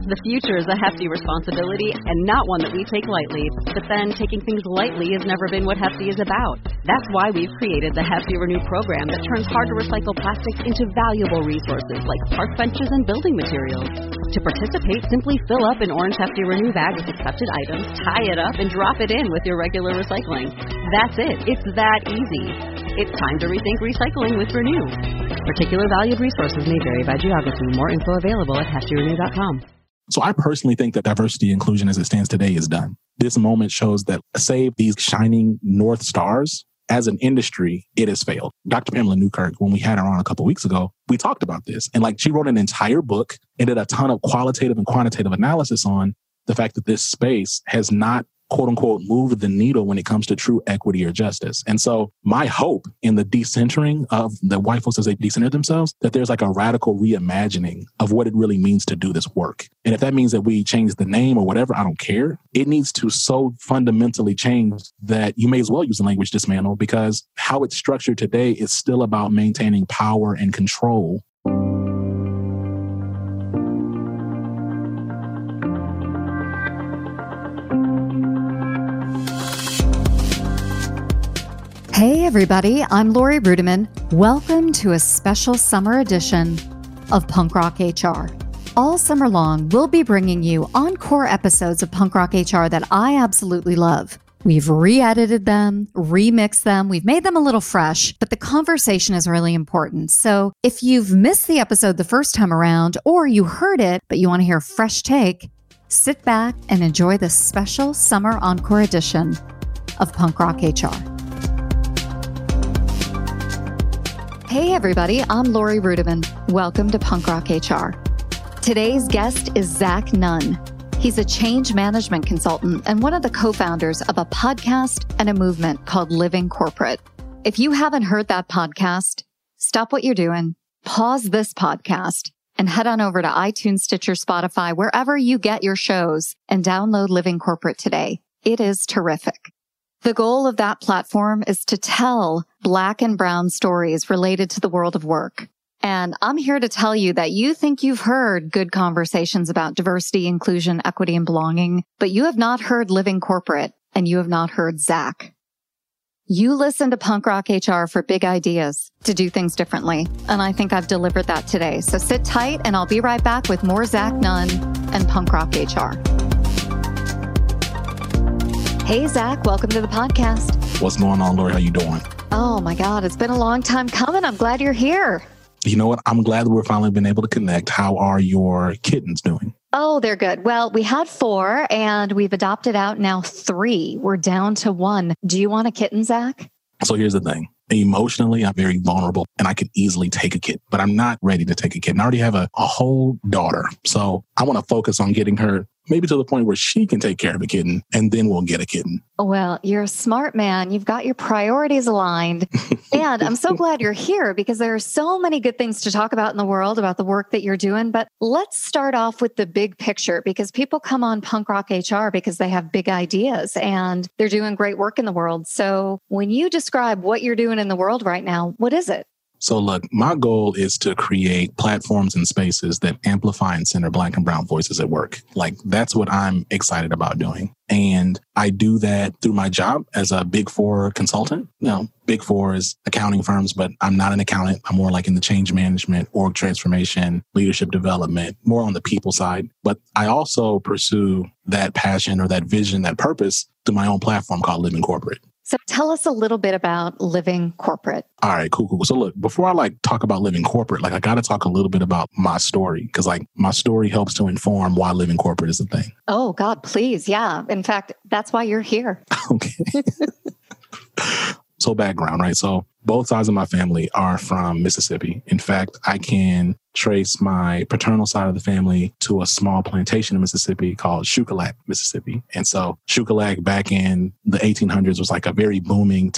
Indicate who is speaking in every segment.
Speaker 1: The future is a hefty responsibility and not one that we take lightly. But then taking things lightly has never been what Hefty is about. That's why we've created the Hefty Renew program that turns hard-to-recycle plastics into valuable resources like park benches and building materials. To participate, simply fill up an orange Hefty Renew bag with accepted items, tie it up, and drop it in with your regular recycling. That's it. It's that easy. It's time to rethink recycling with Renew. Particular valued resources may vary by geography. More info available at heftyrenew.com.
Speaker 2: So I personally think that diversity and inclusion as it stands today is done. This moment shows that save these shining North Stars, as an industry, it has failed. Dr. Pamela Newkirk, when we had her on a couple of weeks ago, we talked about this. And she wrote an entire book and did a ton of qualitative and quantitative analysis on the fact that this space has not, quote unquote, moved the needle when it comes to true equity or justice. And so my hope in the decentering of the white folks as they decenter themselves, that there's a radical reimagining of what it really means to do this work. And if that means that we change the name or whatever, I don't care. It needs to so fundamentally change that you may as well use the language dismantle, because how it's structured today is still about maintaining power and control.
Speaker 3: Hey everybody, I'm Lori Rudiman. Welcome to a special summer edition of Punk Rock HR. All summer long, we'll be bringing you encore episodes of Punk Rock HR that I absolutely love. We've re-edited them, remixed them, we've made them a little fresh, but the conversation is really important. So if you've missed the episode the first time around, or you heard it, but you want to hear a fresh take, sit back and enjoy this special summer encore edition of Punk Rock HR. Hey everybody, I'm Lori Rudiman. Welcome to Punk Rock HR. Today's guest is Zach Nunn. He's a change management consultant and one of the co-founders of a podcast and a movement called Living Corporate. If you haven't heard that podcast, stop what you're doing, pause this podcast, and head on over to iTunes, Stitcher, Spotify, wherever you get your shows, and download Living Corporate today. It is terrific. The goal of that platform is to tell Black and brown stories related to the world of work. And I'm here to tell you that you think you've heard good conversations about diversity, inclusion, equity, and belonging, but you have not heard Living Corporate, and you have not heard Zach. You listen to Punk Rock HR for big ideas to do things differently, and I think I've delivered that today. So sit tight, and I'll be right back with more Zach Nunn and Punk Rock HR. Hey, Zach, welcome to the podcast.
Speaker 2: What's going on, Lori? How you doing?
Speaker 3: Oh, my God. It's been a long time coming. I'm glad you're here.
Speaker 2: You know what? I'm glad that we're finally been able to connect. How are your kittens doing?
Speaker 3: Oh, they're good. Well, we had 4 and we've adopted out now 3. We're down to 1. Do you want a kitten, Zach?
Speaker 2: So here's the thing. Emotionally, I'm very vulnerable and I could easily take a kitten, but I'm not ready to take a kitten. I already have a whole daughter. So I want to focus on getting her maybe to the point where she can take care of a kitten, and then we'll get a kitten.
Speaker 3: Well, you're a smart man. You've got your priorities aligned. And I'm so glad you're here because there are so many good things to talk about in the world about the work that you're doing. But let's start off with the big picture, because people come on Punk Rock HR because they have big ideas and they're doing great work in the world. So when you describe what you're doing in the world right now, what is it?
Speaker 2: So look, my goal is to create platforms and spaces that amplify and center Black and brown voices at work. That's what I'm excited about doing. And I do that through my job as a Big Four consultant. Big Four is accounting firms, but I'm not an accountant. I'm more in the change management, org transformation, leadership development, more on the people side. But I also pursue that passion or that vision, that purpose through my own platform called Living Corporate.
Speaker 3: So tell us a little bit about Living Corporate.
Speaker 2: All right, cool. So look, before I talk about Living Corporate, I got to talk a little bit about my story, because my story helps to inform why Living Corporate is a thing.
Speaker 3: Oh God, please. Yeah. In fact, that's why you're here.
Speaker 2: Okay. So background, right? So both sides of my family are from Mississippi. In fact, I can trace my paternal side of the family to a small plantation in Mississippi called Shuqualak, Mississippi. And so Shuqualak back in the 1800s was a very booming town.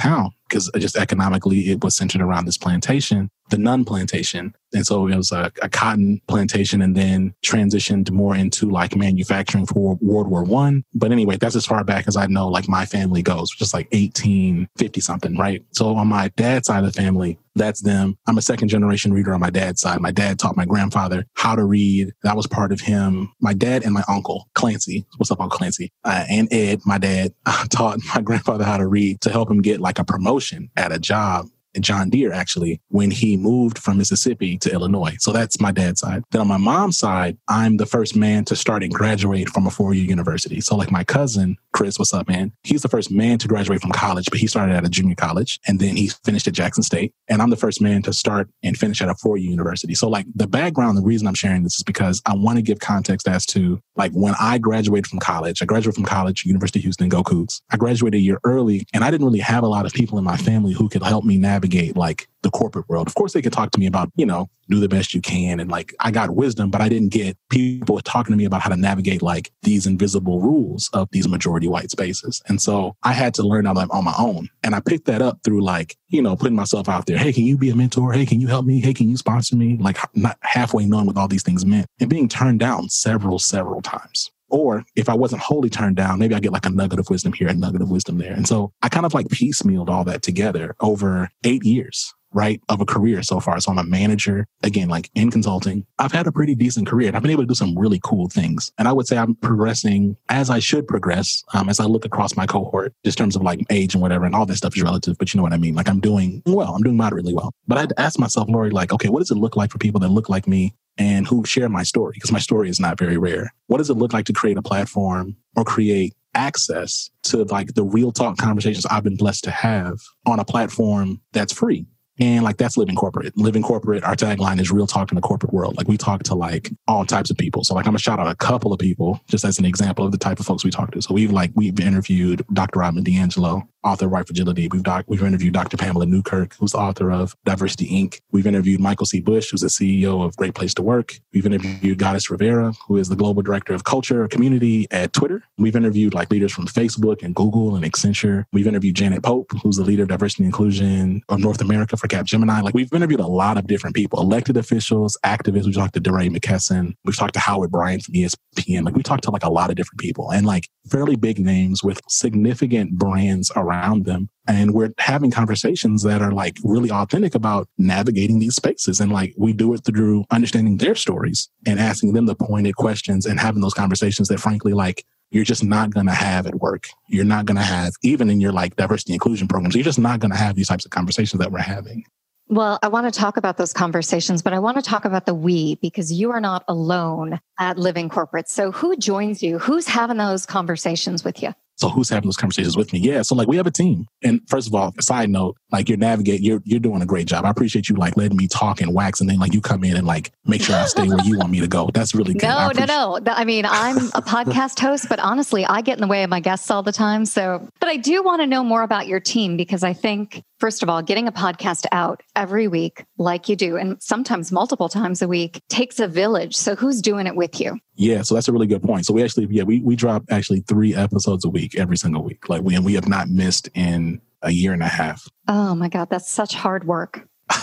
Speaker 2: because just economically it was centered around this plantation, the Nunn Plantation. And so it was a cotton plantation and then transitioned more into like manufacturing for World War I. But anyway, that's as far back as I know, like my family goes, which is like 1850 something, right? So on my dad's side of the family, that's them. I'm a second generation reader on my dad's side. My dad taught my grandfather how to read. That was part of him. My dad and my uncle, Clancy, what's up, Uncle Clancy, and Ed, my dad, taught my grandfather how to read to help him get like a promotion at a job. John Deere, actually, when he moved from Mississippi to Illinois. So that's my dad's side. Then on my mom's side, I'm the first man to start and graduate from a four-year university. So like my cousin, Chris, what's up, man? He's the first man to graduate from college, but he started at a junior college and then he finished at Jackson State. And I'm the first man to start and finish at a four-year university. So like the background, the reason I'm sharing this is because I want to give context as to like when I graduated from college, University of Houston, go Cougs. I graduated a year early and I didn't really have a lot of people in my family who could help me navigate like the corporate world. Of course, they could talk to me about, do the best you can. And like, I got wisdom, but I didn't get people talking to me about how to navigate like these invisible rules of these majority white spaces. And so I had to learn that on my own. And I picked that up through like, putting myself out there. Hey, can you be a mentor? Hey, can you help me? Hey, can you sponsor me? Like not halfway knowing what all these things meant and being turned down several times. Or if I wasn't wholly turned down, maybe I get like a nugget of wisdom here, a nugget of wisdom there. And so I kind of like piecemealed all that together over 8 years, right, of a career so far. So I'm a manager, again, like in consulting. I've had a pretty decent career and I've been able to do some really cool things. And I would say I'm progressing as I should progress as I look across my cohort, just in terms of like age and whatever. And all that stuff is relative, but you know what I mean? Like I'm doing well, I'm doing moderately well. But I had to ask myself, Lori, like, okay, what does it look like for people that look like me and who share my story? Because my story is not very rare. What does it look like to create a platform or create access to like the real talk conversations I've been blessed to have on a platform that's free? And like, that's Living Corporate. Living Corporate, our tagline is real talk in the corporate world. Like we talk to like all types of people. So like, I'm gonna shout out a couple of people just as an example of the type of folks we talk to. So we've interviewed Dr. Rodman D'Angelo, author of White Fragility. We've interviewed Dr. Pamela Newkirk, who's the author of Diversity, Inc. We've interviewed Michael C. Bush, who's the CEO of Great Place to Work. We've interviewed Goddess Rivera, who is the global director of culture community at Twitter. We've interviewed like leaders from Facebook and Google and Accenture. We've interviewed Janet Pope, who's the leader of diversity and inclusion of North America for Capgemini. Like we've interviewed a lot of different people, elected officials, activists. We've talked to DeRay McKesson. We've talked to Howard Bryant from ESPN. Like we talked to like a lot of different people and like fairly big names with significant brands around them. And we're having conversations that are like really authentic about navigating these spaces. And like we do it through understanding their stories and asking them the pointed questions and having those conversations that frankly, like you're just not going to have at work. You're not going to have even in your like diversity inclusion programs. You're just not going to have these types of conversations that we're having.
Speaker 3: Well, I want to talk about those conversations, but I want to talk about the we, because you are not alone at Living Corporate. So who joins you? Who's having those conversations with you?
Speaker 2: So who's having those conversations with me? Yeah. So like we have a team. And first of all, a side note, like you're doing a great job. I appreciate you like letting me talk and wax and then like you come in and like make sure I stay where you want me to go. That's really good.
Speaker 3: No. I mean, I'm a podcast host, but honestly, I get in the way of my guests all the time. But I do want to know more about your team because I think, first of all, getting a podcast out every week like you do, and sometimes multiple times a week, takes a village. So who's doing it with you?
Speaker 2: Yeah, so that's a really good point. So we drop actually 3 episodes a week, every single week. Like we have not missed in a year and a half.
Speaker 3: Oh my God, that's such hard work.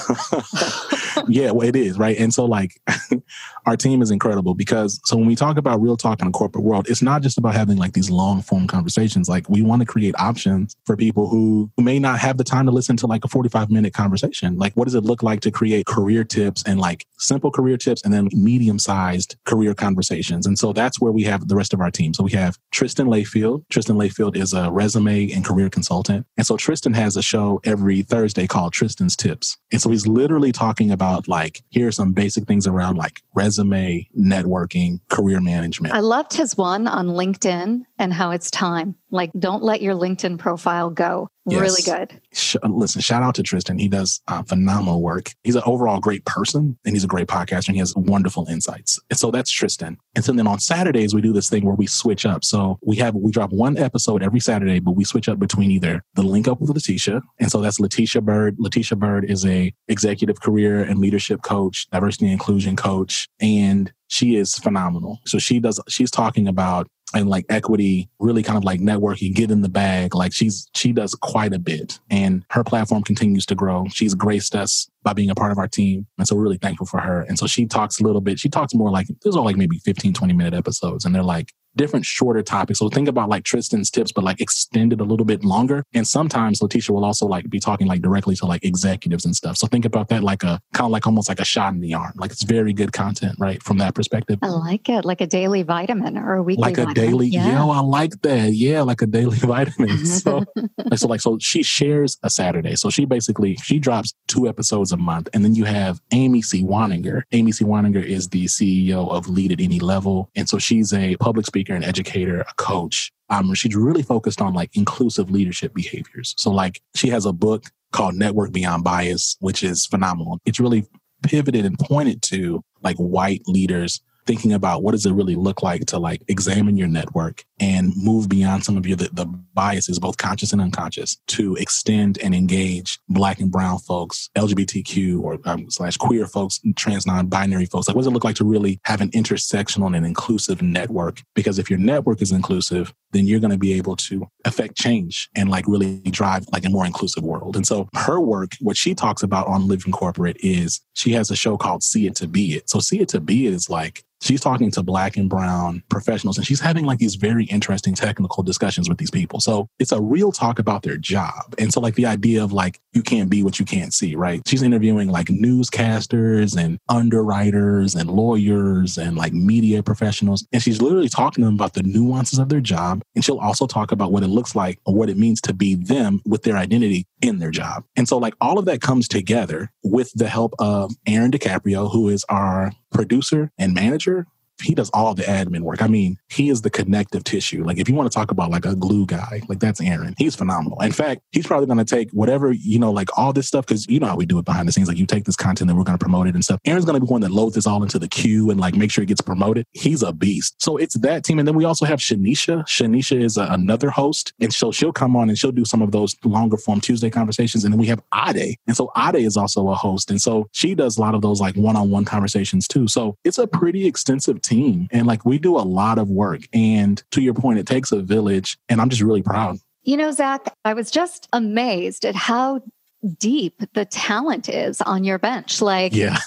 Speaker 2: Yeah, well, it is, right? And so like our team is incredible because so when we talk about real talk in the corporate world, it's not just about having like these long form conversations. Like we want to create options for people who may not have the time to listen to like a 45-minute conversation. Like what does it look like to create career tips and like simple career tips and then medium-sized career conversations? And so that's where we have the rest of our team. So we have Tristan Layfield. Tristan Layfield is a resume and career consultant. And so Tristan has a show every Thursday called Tristan's Tips. And so he's literally talking about like, here are some basic things around like resume, networking, career management. I
Speaker 3: loved his one on LinkedIn and how it's time. Like, don't let your LinkedIn profile go. Yes. Really good.
Speaker 2: Listen, shout out to Tristan. He does phenomenal work. He's an overall great person and he's a great podcaster and he has wonderful insights. And so that's Tristan. And so then on Saturdays, we do this thing where we switch up. So we drop one episode every Saturday, but we switch up between either the Link Up with Letitia. And so that's Letitia Bird. Letitia Bird is a executive career and leadership coach, diversity and inclusion coach, and she is phenomenal. So she's talking about and like equity, really kind of like networking, get in the bag. Like she does quite a bit, and her platform continues to grow. She's graced us by being a part of our team. And so we're really thankful for her. And so she talks a little bit, she talks more like, there's all like maybe 15, 20-minute episodes, and they're like different shorter topics. So think about like Tristan's tips, but like extended a little bit longer. And sometimes Letitia will also like be talking like directly to like executives and stuff. So think about that like a kind of like almost like a shot in the arm. Like it's very good content, right? From that perspective.
Speaker 3: I like it. Like a daily vitamin or a weekly
Speaker 2: like a
Speaker 3: vitamin.
Speaker 2: daily,
Speaker 3: yeah.
Speaker 2: I like that. Yeah, like a daily vitamin. So she shares a Saturday. So she drops 2 episodes a month. And then you have Amy C. Waninger. Amy C. Waninger is the CEO of Lead at Any Level. And so she's a public speaker and educator, a coach. She's really focused on like inclusive leadership behaviors. So like she has a book called Network Beyond Bias, which is phenomenal. It's really pivoted and pointed to like white leaders thinking about what does it really look like to like examine your network and move beyond some of the biases, both conscious and unconscious, to extend and engage Black and brown folks, LGBTQ or / queer folks, trans non-binary folks. Like what does it look like to really have an intersectional and inclusive network? Because if your network is inclusive, then you're going to be able to affect change and like really drive like a more inclusive world. And so her work, what she talks about on Living Corporate is she has a show called See It to Be It. So See It to Be It is like, she's talking to Black and brown professionals, and she's having like these very interesting technical discussions with these people. So it's a real talk about their job. And so like the idea of like, you can't be what you can't see, right? She's interviewing like newscasters and underwriters and lawyers and like media professionals. And she's literally talking to them about the nuances of their job. And she'll also talk about what it looks like or what it means to be them with their identity in their job. And so like all of that comes together with the help of Aaron DiCaprio, who is our producer and manager. He does all the admin work. I mean, he is the connective tissue. Like if you want to talk about like a glue guy, like that's Aaron. He's phenomenal. In fact, he's probably going to take whatever, like all this stuff, because you know how we do it behind the scenes. Like you take this content and we're going to promote it and stuff. Aaron's going to be one that loads this all into the queue and like make sure it gets promoted. He's a beast. So it's that team. And then we also have Shanisha. Shanisha is another host. And so she'll come on and she'll do some of those longer form Tuesday conversations. And then we have Ade. And so Ade is also a host. And so she does a lot of those like one-on-one conversations too. So it's a pretty extensive team. And like we do a lot of work. And to your point, it takes a village. And I'm just really proud.
Speaker 3: You know, Zach, I was just amazed at how deep the talent is on your bench. Like,
Speaker 2: yeah.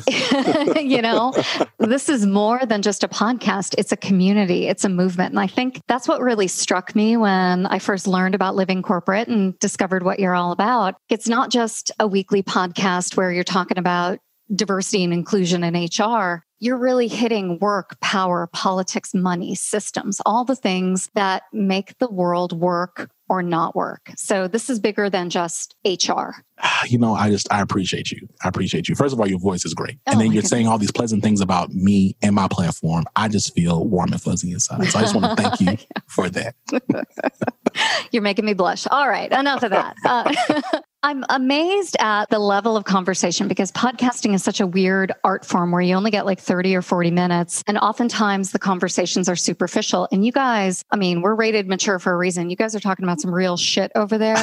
Speaker 3: This is more than just a podcast. It's a community. It's a movement. And I think that's what really struck me when I first learned about Living Corporate and discovered what you're all about. It's not just a weekly podcast where you're talking about diversity and inclusion in HR. You're really hitting work, power, politics, money, systems, all the things that make the world work or not work. So this is bigger than just HR.
Speaker 2: I appreciate you. I appreciate you. First of all, your voice is great. And then you're saying all these pleasant things about me and my platform. I just feel warm and fuzzy inside. So I just want to thank you for that.
Speaker 3: You're making me blush. All right. Enough of that. I'm amazed at the level of conversation because podcasting is such a weird art form where you only get like 30 or 40 minutes. And oftentimes the conversations are superficial. And you guys, we're rated mature for a reason. You guys are talking about some real shit over there.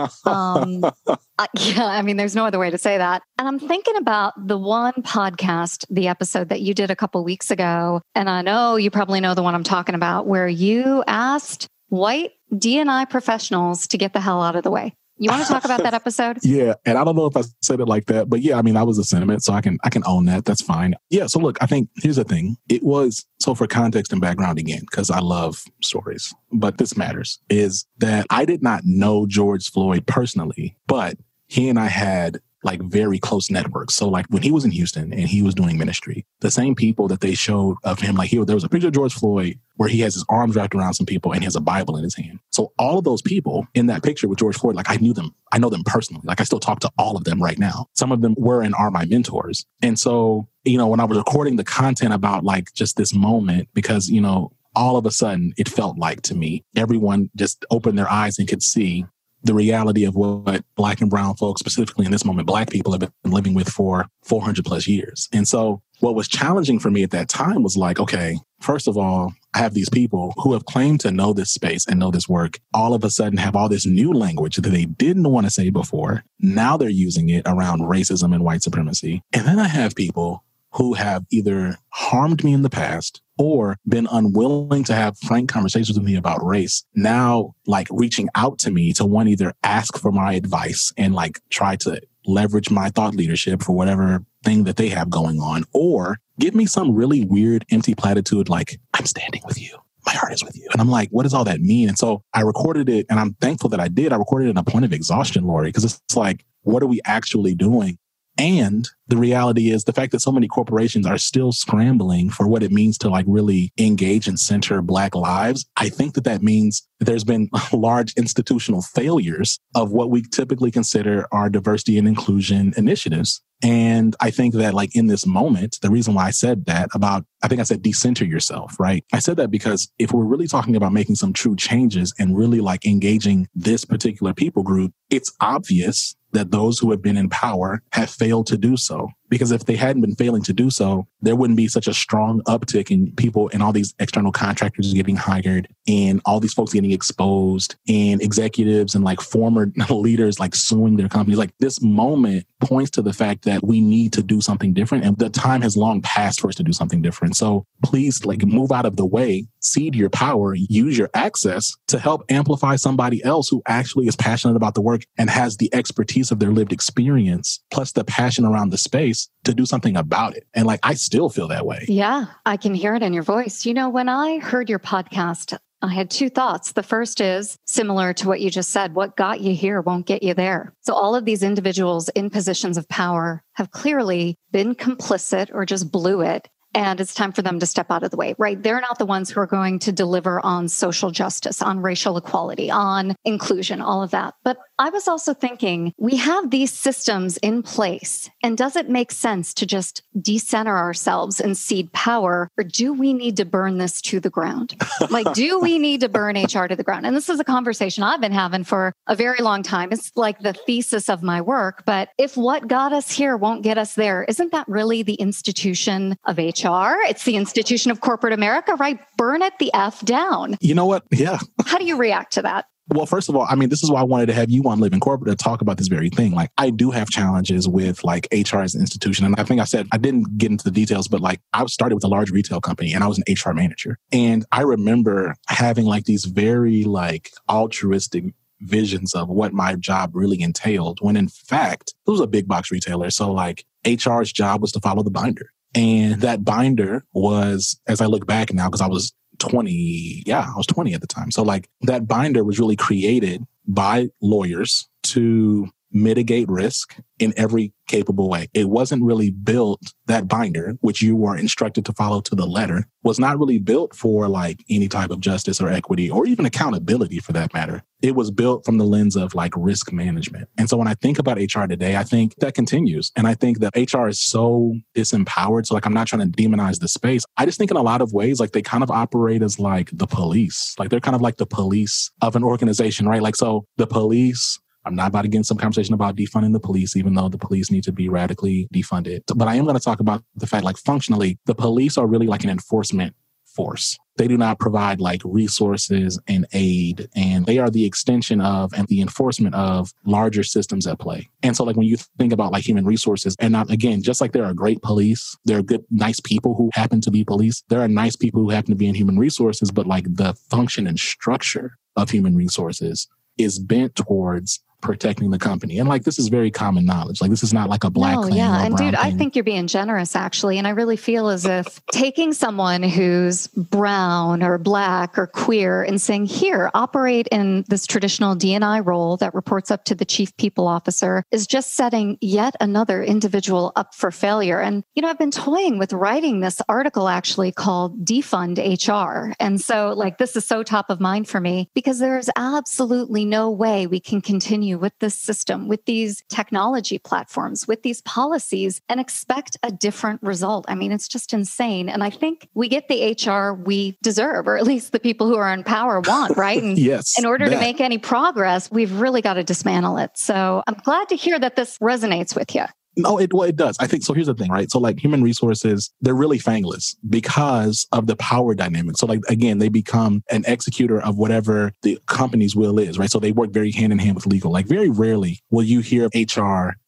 Speaker 3: There's no other way to say that. And I'm thinking about the one podcast, the episode that you did a couple weeks ago. And I know you probably know the one I'm talking about, where you asked white D&I professionals to get the hell out of the way. You want to talk about that episode?
Speaker 2: Yeah. And I don't know if I said it like that, but yeah, that was a sentiment. So I can own that. That's fine. Yeah. So look, I think here's the thing. So for context and background again, because I love stories, but this matters, is that I did not know George Floyd personally, but he and I had like very close networks. So like when he was in Houston and he was doing ministry, the same people that they showed of him, like there was a picture of George Floyd where he has his arms wrapped around some people and he has a Bible in his hand. So all of those people in that picture with George Floyd, like I know them personally. Like I still talk to all of them right now. Some of them were and are my mentors. And so, when I was recording the content about like just this moment, because, all of a sudden it felt like to me, everyone just opened their eyes and could see the reality of what Black and brown folks, specifically in this moment, Black people have been living with for 400 plus years. And so what was challenging for me at that time was like, okay, first of all, I have these people who have claimed to know this space and know this work, all of a sudden have all this new language that they didn't want to say before. Now they're using it around racism and white supremacy. And then I have people who have either harmed me in the past or been unwilling to have frank conversations with me about race, now like reaching out to me to one, either ask for my advice and like try to leverage my thought leadership for whatever thing that they have going on, or give me some really weird empty platitude like, I'm standing with you. My heart is with you. And I'm like, what does all that mean? And so I recorded it, and I'm thankful that I did. I recorded it in a point of exhaustion, Lori, because it's like, what are we actually doing? And the reality is the fact that so many corporations are still scrambling for what it means to like really engage and center Black lives. I think that that means that there's been large institutional failures of what we typically consider our diversity and inclusion initiatives. And I think that like in this moment, the reason why I said that about, I think I said decenter yourself, right? I said that because if we're really talking about making some true changes and really like engaging this particular people group, it's obvious that those who have been in power have failed to do so. Because if they hadn't been failing to do so, there wouldn't be such a strong uptick in people and all these external contractors getting hired and all these folks getting exposed and executives and like former leaders like suing their companies. Like this moment points to the fact that we need to do something different. And the time has long passed for us to do something different. So please like move out of the way, cede your power, use your access to help amplify somebody else who actually is passionate about the work and has the expertise of their lived experience, plus the passion around the space to do something about it. And like, I still feel that way.
Speaker 3: Yeah, I can hear it in your voice. You know, when I heard your podcast, I had two thoughts. The first is similar to what you just said. What got you here won't get you there. So all of these individuals in positions of power have clearly been complicit or just blew it. And it's time for them to step out of the way, right? They're not the ones who are going to deliver on social justice, on racial equality, on inclusion, all of that. But I was also thinking, we have these systems in place. And does it make sense to just decenter ourselves and cede power? Or do we need to burn this to the ground? Like, do we need to burn HR to the ground? And this is a conversation I've been having for a very long time. It's like the thesis of my work. But if what got us here won't get us there, isn't that really the institution of HR? It's the institution of corporate America, right? Burn it the F down.
Speaker 2: You know what? Yeah.
Speaker 3: How do you react to that?
Speaker 2: Well, first of all, I mean, this is why I wanted to have you on Live in Corporate to talk about this very thing. Like, I do have challenges with like HR as an institution. And I think I said, I didn't get into the details, but like I started with a large retail company and I was an HR manager. And I remember having like these very like altruistic visions of what my job really entailed, when in fact, it was a big box retailer. So like HR's job was to follow the binder. And that binder was, as I look back now, because I was 20 at the time. So like that binder was really created by lawyers to mitigate risk in every capable way. It wasn't really built, that binder, which you were instructed to follow to the letter, was not really built for like any type of justice or equity or even accountability for that matter. It was built from the lens of like risk management. And so when I think about HR today, I think that continues. And I think that HR is so disempowered. So like, I'm not trying to demonize the space. I just think in a lot of ways, like they kind of operate as like the police. Like they're kind of like the police of an organization, right? Like, so the police, I'm not about to get in some conversation about defunding the police, even though the police need to be radically defunded. But I am going to talk about the fact, like functionally, the police are really like an enforcement force. They do not provide like resources and aid, and they are the extension of and the enforcement of larger systems at play. And so like when you think about like human resources, and not, again, just like there are great police, there are good, nice people who happen to be police. There are nice people who happen to be in human resources, but like the function and structure of human resources is bent towards protecting the company. And like, this is very common knowledge. Like, this is not like a black claim.
Speaker 3: Yeah.
Speaker 2: Or
Speaker 3: And
Speaker 2: brown
Speaker 3: dude, I
Speaker 2: claim.
Speaker 3: think you're being generous actually. And I really feel as if taking someone who's brown or black or queer and saying, here, operate in this traditional D&I role that reports up to the chief people officer is just setting yet another individual up for failure. And, you know, I've been toying with writing this article actually called Defund HR. And so like, this is so top of mind for me because there is absolutely no way we can continue with this system, with these technology platforms, with these policies and expect a different result. I mean, it's just insane. And I think we get the HR we deserve, or at least the people who are in power want, right? And
Speaker 2: yes,
Speaker 3: in order to make any progress, we've really got to dismantle it. So I'm glad to hear that this resonates with you.
Speaker 2: No, it does. I think so. Here's the thing, right? So like human resources, they're really fangless because of the power dynamic. So like, again, they become an executor of whatever the company's will is, right? So they work very hand in hand with legal. Like very rarely will you hear HR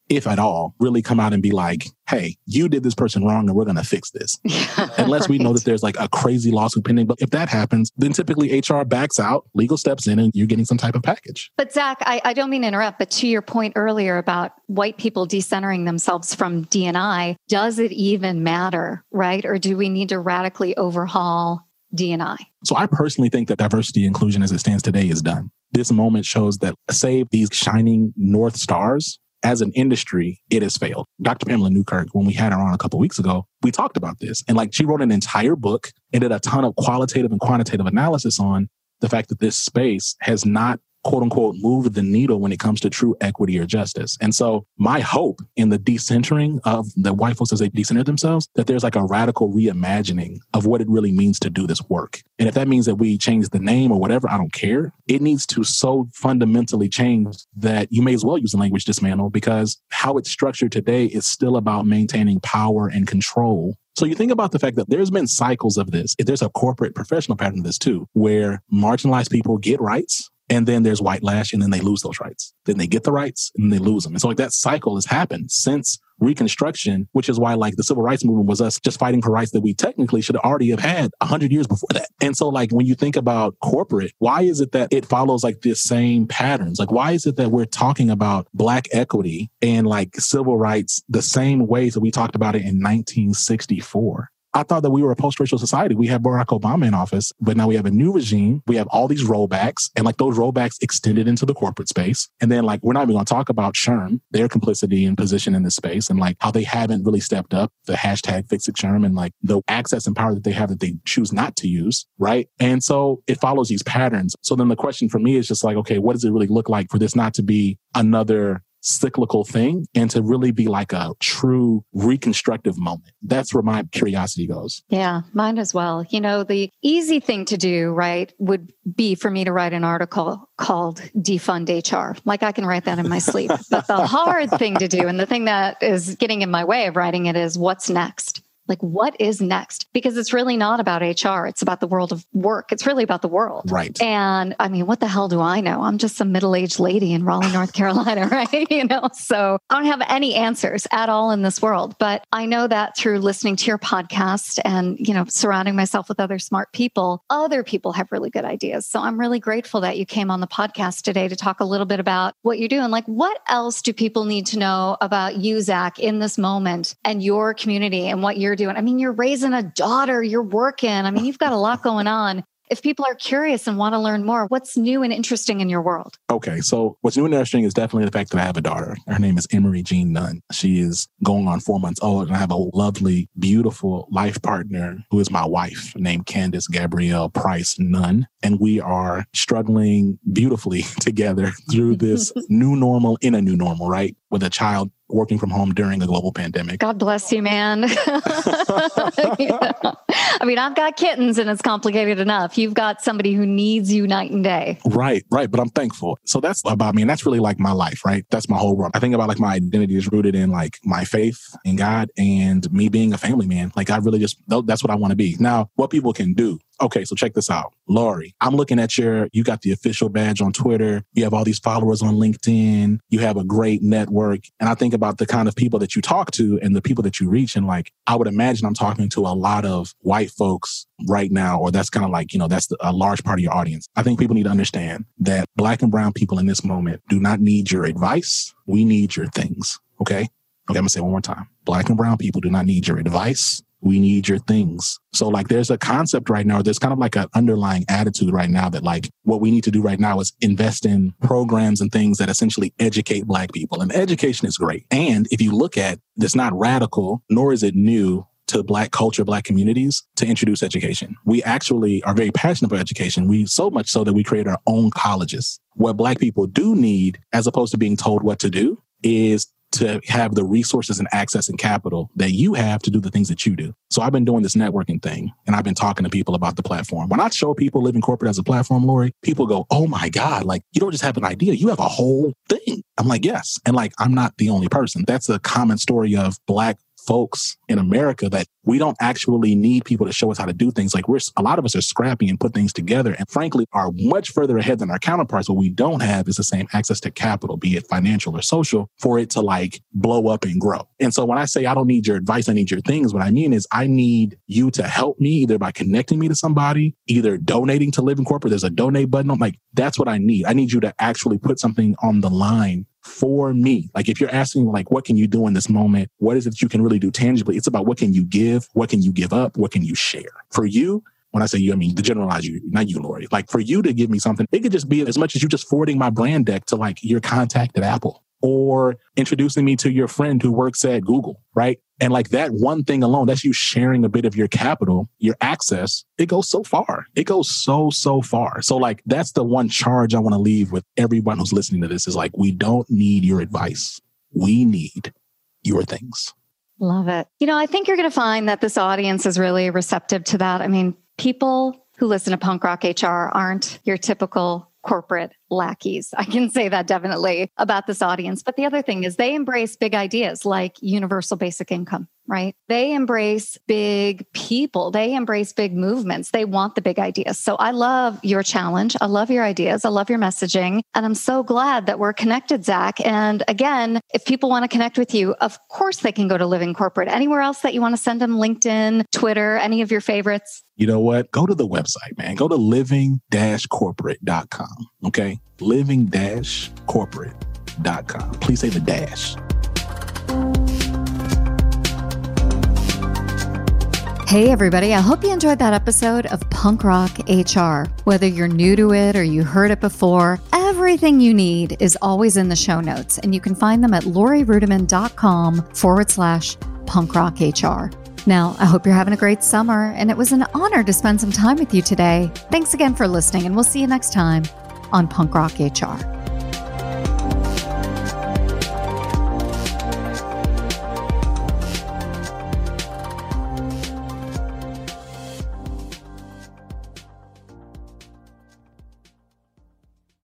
Speaker 2: if at all, really come out and be like, hey, you did this person wrong and we're going to fix this. Unless we know that there's like a crazy lawsuit pending. But if that happens, then typically HR backs out, legal steps in, and you're getting some type of package.
Speaker 3: But Zach, I don't mean to interrupt, but to your point earlier about white people decentering themselves from D&I, does it even matter, right? Or do we need to radically overhaul D&I?
Speaker 2: So I personally think that diversity inclusion as it stands today is done. This moment shows that save these shining North Stars, as an industry, it has failed. Dr. Pamela Newkirk, when we had her on a couple of weeks ago, we talked about this. And like she wrote an entire book and did a ton of qualitative and quantitative analysis on the fact that this space has not, quote unquote, moved the needle when it comes to true equity or justice. And so my hope in the decentering of the white folks as they decenter themselves, that there's like a radical reimagining of what it really means to do this work. And if that means that we change the name or whatever, I don't care. It needs to so fundamentally change that you may as well use the language dismantle, because how it's structured today is still about maintaining power and control. So you think about the fact that there's been cycles of this. There's a corporate professional pattern of this too, where marginalized people get rights. And then there's white lash, and then they lose those rights. Then they get the rights, and then they lose them. And so like that cycle has happened since Reconstruction, which is why like the civil rights movement was us just fighting for rights that we technically should already have had 100 years before that. And so like when you think about corporate, why is it that it follows like this same patterns? Like why is it that we're talking about Black equity and like civil rights the same ways that we talked about it in 1964? I thought that we were a post-racial society. We had Barack Obama in office, but now we have a new regime. We have all these rollbacks, and like those rollbacks extended into the corporate space. And then like, we're not even going to talk about SHRM, their complicity and position in this space, and like how they haven't really stepped up, the hashtag #FixItSHRM, and like the access and power that they have that they choose not to use. Right. And so it follows these patterns. So then the question for me is just like, okay, what does it really look like for this not to be another cyclical thing and to really be like a true reconstructive moment? That's where my curiosity goes.
Speaker 3: Yeah, mine as well. You know, the easy thing to do, right, would be for me to write an article called Defund HR. Like I can write that in my sleep. But the hard thing to do, and the thing that is getting in my way of writing it, is what's next? Like, what is next? Because it's really not about HR. It's about the world of work. It's really about the world.
Speaker 2: Right.
Speaker 3: And I mean, what the hell do I know? I'm just some middle-aged lady in Raleigh, North Carolina, right? You know, so I don't have any answers at all in this world. But I know that through listening to your podcast and, you know, surrounding myself with other smart people, other people have really good ideas. So I'm really grateful that you came on the podcast today to talk a little bit about what you're doing. Like, what else do people need to know about you, Zach, in this moment and your community and what you're doing? I mean, you're raising a daughter, you're working. I mean, you've got a lot going on. If people are curious and want to learn more, what's new and interesting in your world? Okay.
Speaker 2: So what's new and interesting is definitely the fact that I have a daughter. Her name is Emery Jean Nunn. She is going on 4 months old, and I have a lovely, beautiful life partner who is my wife, named Candace Gabrielle Price Nunn. And we are struggling beautifully together through this new normal in a new normal, right? With a child working from home during a global pandemic.
Speaker 3: God bless you, man. You know? I mean, I've got kittens and it's complicated enough. You've got somebody who needs you night and day.
Speaker 2: Right. But I'm thankful. So that's about me. And that's really like my life, right? That's my whole world. I think about like my identity is rooted in like my faith in God and me being a family man. Like I really just, that's what I want to be. Now, what people can do. Okay, so check this out. Lori, I'm looking at you got the official badge on Twitter. You have all these followers on LinkedIn. You have a great network. And I think about the kind of people that you talk to and the people that you reach. And like, I would imagine I'm talking to a lot of white folks right now, or that's kind of like, you know, that's a large part of your audience. I think people need to understand that Black and brown people in this moment do not need your advice. We need your things. Okay, I'm going to say it one more time. Black and brown people do not need your advice. We need your things. So like there's a concept right now, there's kind of like an underlying attitude right now that like what we need to do right now is invest in programs and things that essentially educate Black people. And education is great. And if you look at, it's not radical, nor is it new to Black culture, Black communities to introduce education. We actually are very passionate about education. We so much so that we create our own colleges. What Black people do need, as opposed to being told what to do, is to have the resources and access and capital that you have to do the things that you do. So I've been doing this networking thing and I've been talking to people about the platform. When I show people Living Corporate as a platform, Lori, people go, oh my God, like you don't just have an idea, you have a whole thing. I'm like, yes. And like, I'm not the only person. That's a common story of Black folks in America that we don't actually need people to show us how to do things. Like a lot of us are scrappy and put things together and frankly are much further ahead than our counterparts. What we don't have is the same access to capital, be it financial or social, for it to like blow up and grow. And so when I say I don't need your advice, I need your things, what I mean is I need you to help me either by connecting me to somebody, either donating to Living Corporate. There's a donate button. I'm like, that's what I need. I need you to actually put something on the line for me. Like if you're asking like, what can you do in this moment? What is it that you can really do tangibly? It's about what can you give? What can you give up? What can you share? For you, when I say you, I mean to generalize you, not you, Lori. Like for you to give me something, it could just be as much as you just forwarding my brand deck to like your contact at Apple or introducing me to your friend who works at Google, right? And like that one thing alone, that's you sharing a bit of your capital, your access. It goes so far. It goes so far. So like, that's the one charge I want to leave with everyone who's listening to this is like, we don't need your advice. We need your things.
Speaker 3: Love it. I think you're going to find that this audience is really receptive to that. I mean, people who listen to Punk Rock HR aren't your typical corporate lackeys. I can say that definitely about this audience. But the other thing is they embrace big ideas like universal basic income, right? They embrace big people. They embrace big movements. They want the big ideas. So I love your challenge. I love your ideas. I love your messaging. And I'm so glad that we're connected, Zach. And again, if people want to connect with you, of course they can go to Living Corporate. Anywhere else that you want to send them, LinkedIn, Twitter, any of your favorites?
Speaker 2: You know what? Go to the website, man. Go to living-corporate.com. Okay? living-corporate.com. Please say the dash.
Speaker 3: Hey, everybody. I hope you enjoyed that episode of Punk Rock HR. Whether you're new to it or you heard it before, everything you need is always in the show notes, and you can find them at lorirudiman.com/punkrocHR. Now, I hope you're having a great summer, and it was an honor to spend some time with you today. Thanks again for listening, and we'll see you next time on Punk Rock HR.